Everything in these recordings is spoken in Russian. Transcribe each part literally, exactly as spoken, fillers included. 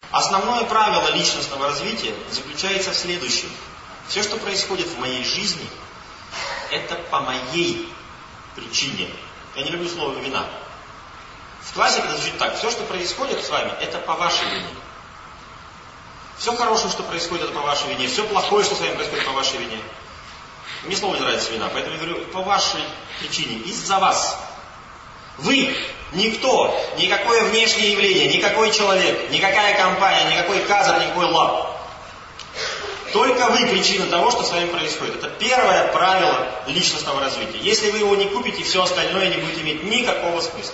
Основное правило личностного развития заключается в следующем. Все, что происходит в моей жизни, это по моей причине. Я не люблю слово «вина». В классике это звучит так. Все, что происходит с вами, это по вашей вине. Все хорошее, что происходит, это по вашей вине. Все плохое, что с вами происходит, по вашей вине. Мне слово не нравится «вина», поэтому я говорю по вашей причине, из-за вас. Вы никто, никакое внешнее явление, никакой человек, никакая компания, никакой казар, никакой лап. Только вы причина того, что с вами происходит. Это первое правило личностного развития. Если вы его не купите, все остальное не будет иметь никакого смысла.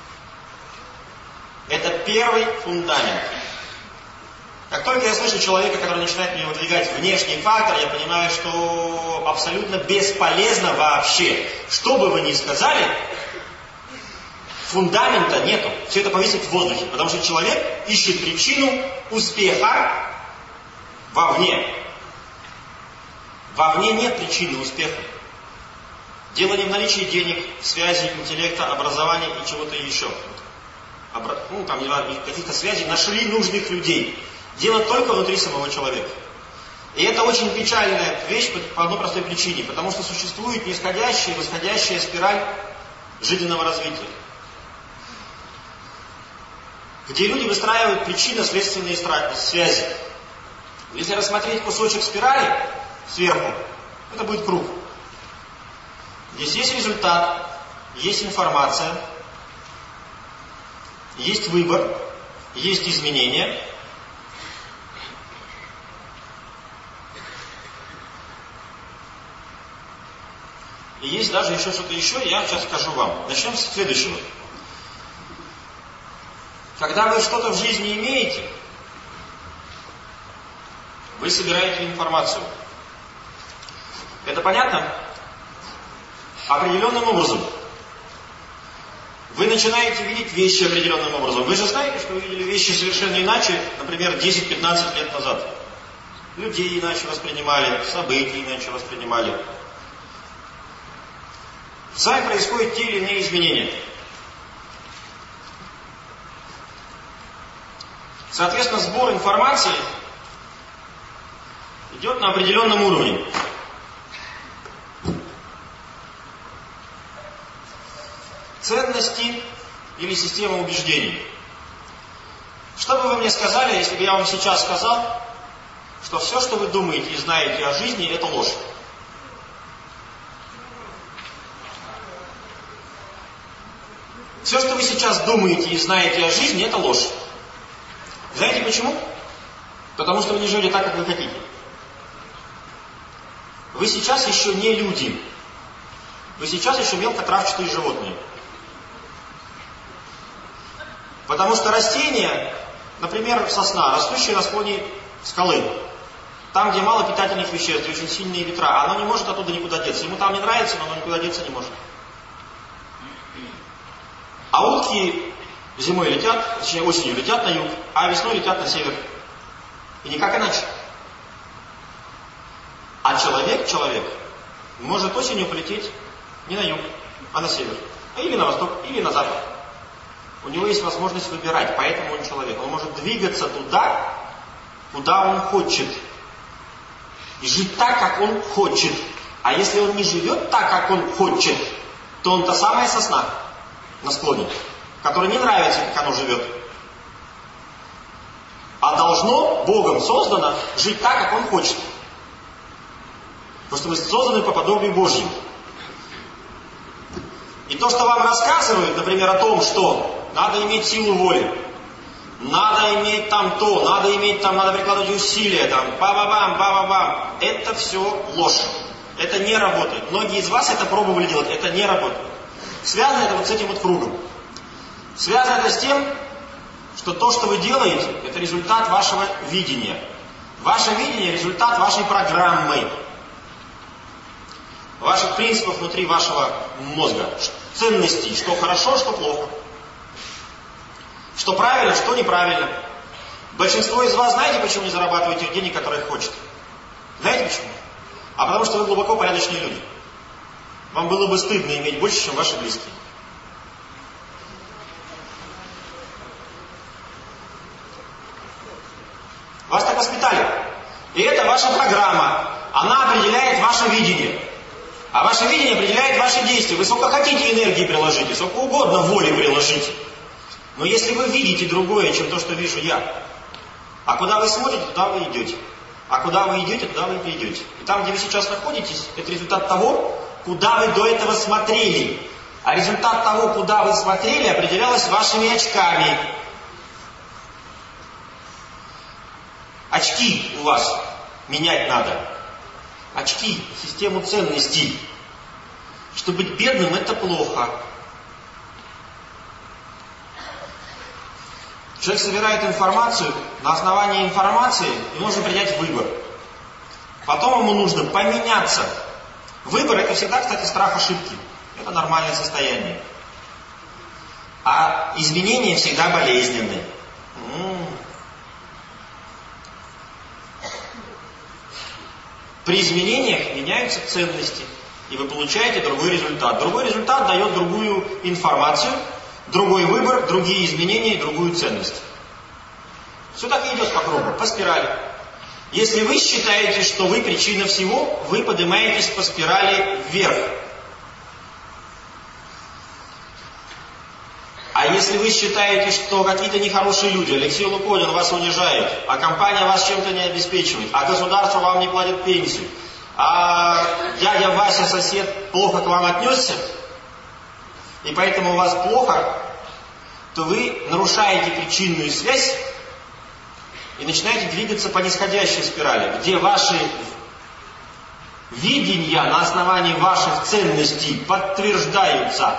Это первый фундамент. Как только я слышу человека, который начинает мне выдвигать внешний фактор, я понимаю, что абсолютно бесполезно вообще. Что бы вы ни сказали, фундамента нету. Все это повисит в воздухе. Потому что человек ищет причину успеха вовне. Вовне нет причины успеха. Дело не в наличии денег, связи, интеллекта, образования и чего-то еще. Обра... Ну, там, каких-то связей, нашли нужных людей. Дело только внутри самого человека. И это очень печальная вещь по одной простой причине. Потому что существует нисходящая и восходящая спираль жизненного развития. Где люди выстраивают причинно-следственные связи. Если рассмотреть кусочек спирали сверху, это будет круг. Здесь есть результат, есть информация, есть выбор, есть изменения. И есть даже еще что-то еще, я сейчас скажу вам. Начнем с следующего. Когда вы что-то в жизни имеете, вы собираете информацию. Это понятно? Определенным образом. Вы начинаете видеть вещи определенным образом. Вы же знаете, что вы видели вещи совершенно иначе, например, десять-пятнадцать лет назад. Людей иначе воспринимали, события иначе воспринимали. С вами происходят те или иные изменения. Соответственно, сбор информации идет на определенном уровне. Ценности или система убеждений. Что бы вы мне сказали, если бы я вам сейчас сказал, что все, что вы думаете и знаете о жизни, это ложь? Все, что вы сейчас думаете и знаете о жизни, это ложь. Знаете почему? Потому что вы не жили так, как вы хотите. Вы сейчас еще не люди. Вы сейчас еще мелкотравчатые животные. Потому что растения, например, сосна, растущая на склоне скалы, там, где мало питательных веществ, очень сильные ветра, оно не может оттуда никуда деться. Ему там не нравится, но оно никуда деться не может. А утки зимой летят, точнее осенью летят на юг, а весной летят на север. И никак иначе. А человек, человек, может осенью полететь не на юг, а на север. Или на восток, или на запад. У него есть возможность выбирать, поэтому он человек. Он может двигаться туда, куда он хочет. И жить так, как он хочет. А если он не живет так, как он хочет, то он та самая сосна на склоне, которой не нравится, как оно живет. А должно, Богом создано, жить так, как он хочет. Потому что мы созданы по подобию Божьему. И то, что вам рассказывают, например, о том, что надо иметь силу воли, надо иметь там то, надо иметь там, надо прикладывать усилия, там, ба-ба-бам, ба-ба-бам, это все ложь. Это не работает. Многие из вас это пробовали делать, это не работает. Связано это вот с этим вот кругом. Связано это с тем, что то, что вы делаете, это результат вашего видения. Ваше видение – результат вашей программы. Ваших принципов внутри вашего мозга. Ценностей, что хорошо, что плохо. Что правильно, что неправильно. Большинство из вас, знаете, почему не зарабатывают тех денег, которые хотят? Знаете почему? А потому что вы глубоко порядочные люди. Вам было бы стыдно иметь больше, чем ваши близкие. так воспитали. И это ваша программа. Она определяет ваше видение. А ваше видение определяет ваши действия. Вы сколько хотите энергии приложите, сколько угодно воли приложите. Но если вы видите другое, чем то, что вижу я, а куда вы смотрите, туда вы идете. А куда вы идете, туда вы придете. И там, где вы сейчас находитесь, это результат того, куда вы до этого смотрели. А результат того, куда вы смотрели, определялось вашими очками. Очки у вас менять надо. Очки, систему ценностей. Что быть бедным — это плохо. Человек собирает информацию, на основании информации ему нужно принять выбор. Потом ему нужно поменяться. Выбор — это всегда, кстати, страх ошибки. Это нормальное состояние. А изменения всегда болезненны. М-м. При изменениях меняются ценности, и вы получаете другой результат. Другой результат дает другую информацию, другой выбор, другие изменения и другую ценность. Все так и идет по кругу, по спирали. Если вы считаете, что вы причина всего, вы поднимаетесь по спирали вверх. А если вы считаете, что какие-то нехорошие люди, Алексей Луконин вас унижает, а компания вас чем-то не обеспечивает, а государство вам не платит пенсию, а дядя Вася, сосед, плохо к вам отнесся, и поэтому у вас плохо, то вы нарушаете причинную связь и начинаете двигаться по нисходящей спирали, где ваши видения на основании ваших ценностей подтверждаются.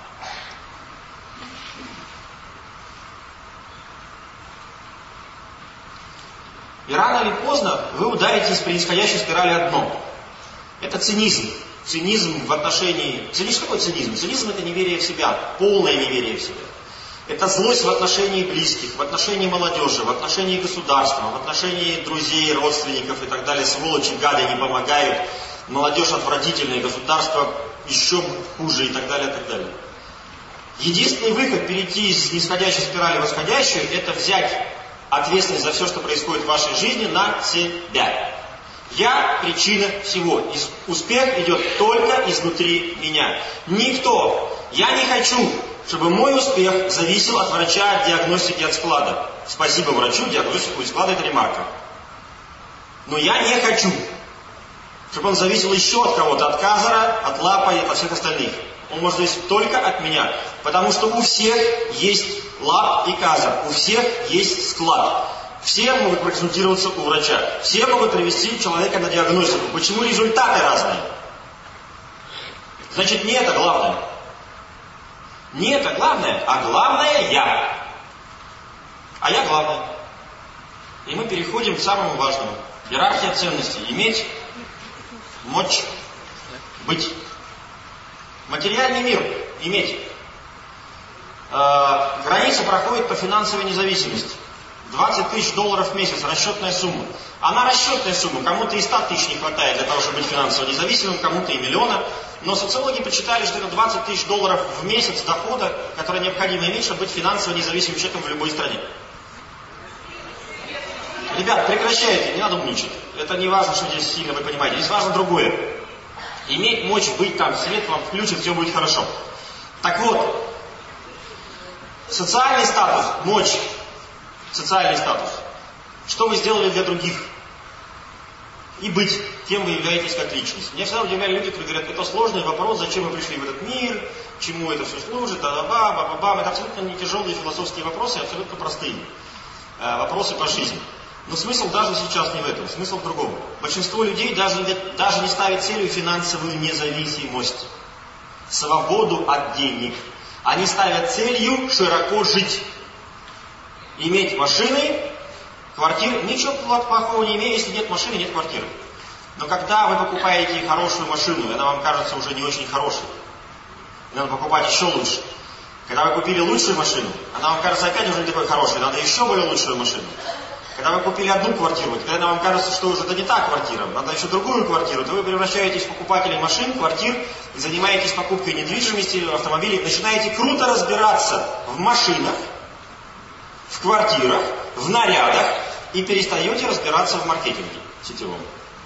И рано или поздно вы ударитесь при нисходящей спирали одно. Это цинизм. Цинизм в отношении... Цинизм, какой цинизм? Цинизм — это неверие в себя, полное неверие в себя. Это злость в отношении близких, в отношении молодежи, в отношении государства, в отношении друзей, родственников и так далее. Сволочи, гады не помогают, молодежь отвратительная, государство еще хуже и так далее, и так далее. Единственный выход перейти из нисходящей спирали в восходящую — это взять ответственность за все, что происходит в вашей жизни, на себя. Я причина всего. Успех идет только изнутри меня. Никто. Я не хочу, чтобы мой успех зависел от врача, от диагностики, от склада. Спасибо врачу, диагностику и склада — это ремарка. Но я не хочу, чтобы он зависел еще от кого-то, от Казара, от Лапа и от всех остальных. Он может зависеть только от меня. Потому что у всех есть Лап и Казар, у всех есть склад. Все могут проконсультироваться у врача. Все могут привести человека на диагностику. Почему результаты разные? Значит, не это главное. Не это главное, а главное я. А я главное. И мы переходим к самому важному. Иерархия ценностей. Иметь, мочь, быть. Материальный мир. Иметь. Э, граница проходит по финансовой независимости. двадцать тысяч долларов в месяц, расчетная сумма. Она расчетная сумма, кому-то и ста тысяч не хватает для того, чтобы быть финансово независимым, кому-то и миллиона. Но социологи подсчитали, что это двадцать тысяч долларов в месяц дохода, который необходимо иметь, чтобы быть финансово независимым человеком в любой стране. Ребят, прекращайте, не надо умничать. Это не важно, что здесь сильно вы понимаете. Здесь важно другое. Иметь мочь быть там, свет вам включит, все будет хорошо. Так вот, социальный статус, мочь, социальный статус. Что вы сделали для других? И быть, кем вы являетесь как личность. Меня всегда удивляли люди, которые говорят, это сложный вопрос, зачем вы пришли в этот мир, чему это все служит, а-ба, ба-ба-бам. Это абсолютно не тяжелые философские вопросы, абсолютно простые э, вопросы по жизни. Но смысл даже сейчас не в этом, смысл в другом. Большинство людей даже, даже не ставит целью финансовую независимость, свободу от денег. Они ставят целью широко жить. Иметь машины, квартиры. Ничего плохого не имею, если нет машины, нет квартиры. Но когда вы покупаете хорошую машину, и она вам кажется уже не очень хорошей, надо покупать еще лучше. Когда вы купили лучшую машину, она вам кажется опять уже не такой хорошей, надо еще более лучшую машину. Когда вы купили одну квартиру, когда вам кажется, что уже это не та квартира, надо еще другую квартиру, то вы превращаетесь в покупателей машин, квартир, занимаетесь покупкой недвижимости, автомобилей, начинаете круто разбираться в машинах, в квартирах, в нарядах и перестаете разбираться в маркетинге сетевом.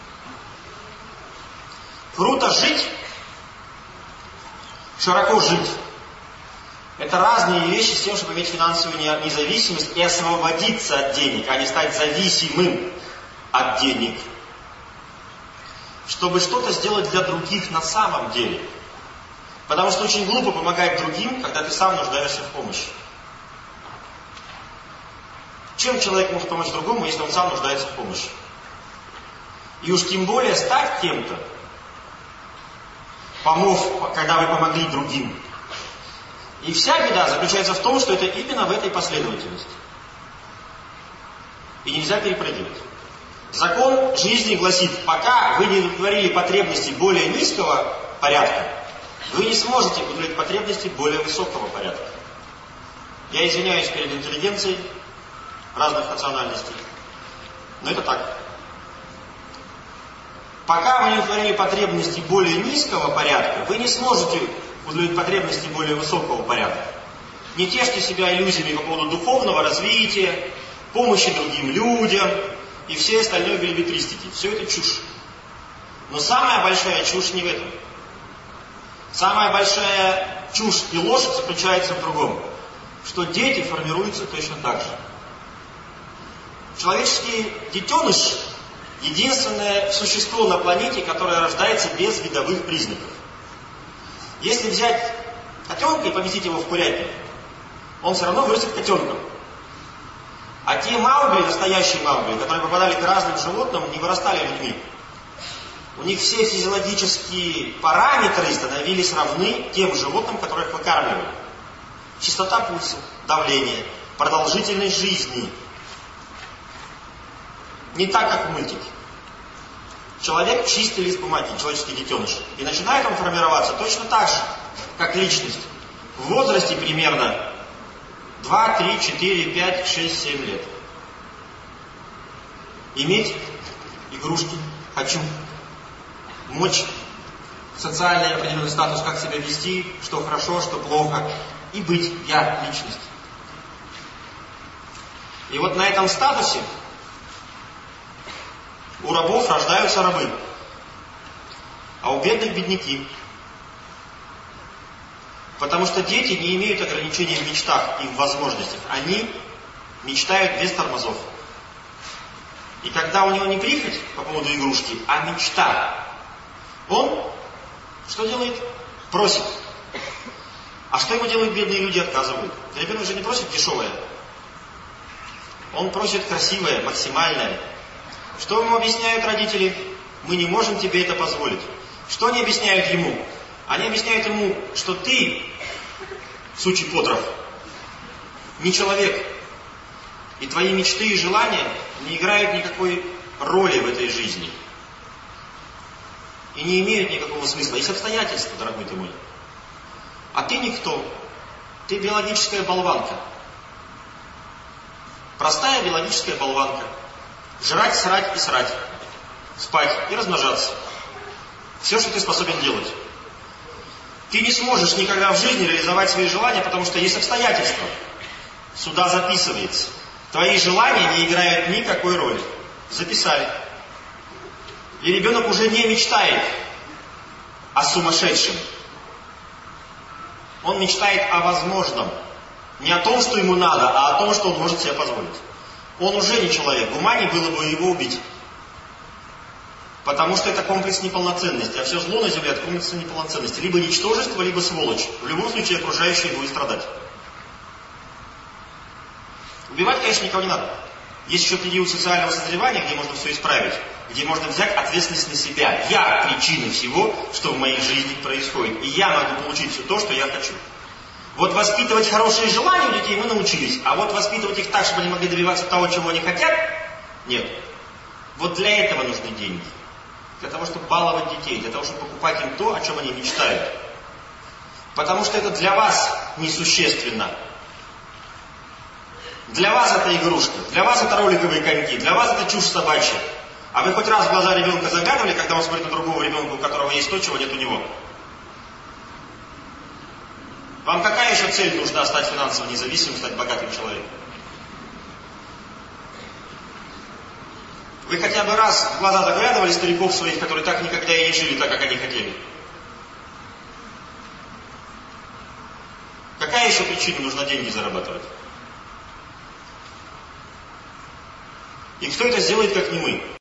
Круто жить, широко жить. Это разные вещи с тем, чтобы иметь финансовую независимость и освободиться от денег, а не стать зависимым от денег. Чтобы что-то сделать для других на самом деле. Потому что очень глупо помогать другим, когда ты сам нуждаешься в помощи. Чем человек может помочь другому, если он сам нуждается в помощи? И уж тем более стать кем-то, помог, когда вы помогли другим. И вся беда заключается в том, что это именно в этой последовательности. И нельзя перепрыгивать. Закон жизни гласит, пока вы не удовлетворили потребности более низкого порядка, вы не сможете удовлетворить потребности более высокого порядка. Я извиняюсь перед интеллигенцией разных национальностей, но это так. Пока вы не удовлетворили потребности более низкого порядка, вы не сможете удовлетворить потребности более высокого порядка. Не тешьте себя иллюзиями по поводу духовного развития, помощи другим людям и все остальные белибетристики. Все это чушь. Но самая большая чушь не в этом. Самая большая чушь и ложь заключается в другом. Что дети формируются точно так же. Человеческий детеныш – единственное существо на планете, которое рождается без видовых признаков. Если взять котенка и поместить его в курятник, он все равно вырастет котенком. А те маугли, настоящие маугли, которые попадали к разным животным, не вырастали людьми. У них все физиологические параметры становились равны тем животным, которых выкармливали. Частота пульса, давление, продолжительность жизни. Не так, как в мультике. Человек чистый лист бумаги, человеческий детеныш. И начинает он формироваться точно так же, как личность. В возрасте примерно два, три, четыре, пять, шесть, семь лет. Иметь игрушки хочу. Мочь, социальный определенный статус, как себя вести, что хорошо, что плохо. И быть я, личность. И вот на этом статусе у рабов рождаются рабы, а у бедных бедняки. Потому что дети не имеют ограничений в мечтах и в возможностях. Они мечтают без тормозов. И когда у него не прихоть по поводу игрушки, а мечта, он что делает? Просит. А что ему делают бедные люди? Отказывают. Ребенок же не просит дешевое. Он просит красивое, максимальное. Что ему объясняют родители? Мы не можем тебе это позволить. Что они объясняют ему? Они объясняют ему, что ты, сучий потрох, не человек. И твои мечты и желания не играют никакой роли в этой жизни. И не имеют никакого смысла. Есть обстоятельства, дорогой ты мой. А ты никто. Ты биологическая болванка. Простая биологическая болванка. Жрать, срать и срать. Спать и размножаться. Все, что ты способен делать. Ты не сможешь никогда в жизни реализовать свои желания, потому что есть обстоятельства. Сюда записывается. Твои желания не играют никакой роли. Записали. И ребенок уже не мечтает о сумасшедшем. Он мечтает о возможном. Не о том, что ему надо, а о том, что он может себе позволить. Он уже не человек. Гуманнее было бы его убить. Потому что это комплекс неполноценности. А все зло на земле от комплекса неполноценности. Либо ничтожество, либо сволочь. В любом случае окружающие будут страдать. Убивать, конечно, никого не надо. Есть еще период социального созревания, где можно все исправить. Где можно взять ответственность на себя. Я причина всего, что в моей жизни происходит. И я могу получить все то, что я хочу. Вот воспитывать хорошие желания у детей мы научились. А вот воспитывать их так, чтобы они могли добиваться того, чего они хотят, нет. Вот для этого нужны деньги. Для того, чтобы баловать детей. Для того, чтобы покупать им то, о чем они мечтают. Потому что это для вас несущественно. Для вас это игрушка. Для вас это роликовые коньки. Для вас это чушь собачья. А вы хоть раз в глаза ребенка заглядывали, когда он смотрит на другого ребенка, у которого есть то, чего нет у него? Вам какая еще цель нужна стать финансово независимым, стать богатым человеком? Вы хотя бы раз в глаза заглядывали стариков своих, которые так никогда и не жили так, как они хотели? Какая еще причина нужно деньги зарабатывать? И кто это сделает, как не мы?